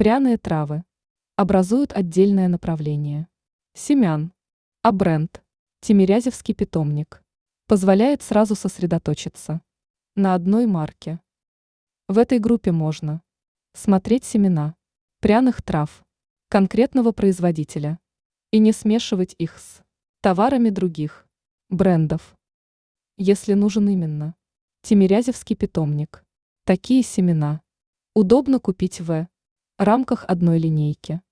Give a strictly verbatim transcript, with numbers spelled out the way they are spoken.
Пряные травы образуют отдельное направление семян, а бренд «Тимирязевский питомник» позволяет сразу сосредоточиться на одной марке. В этой группе можно смотреть семена пряных трав конкретного производителя и не смешивать их с товарами других брендов. Если нужен именно Тимирязевский питомник, такие семена удобно купить в рамках одной линейки.